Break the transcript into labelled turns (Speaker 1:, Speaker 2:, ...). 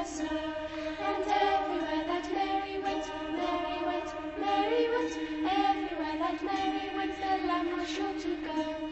Speaker 1: snow. And everywhere that Mary went, Mary went, Mary went, everywhere that Mary went, the lamb was sure to go.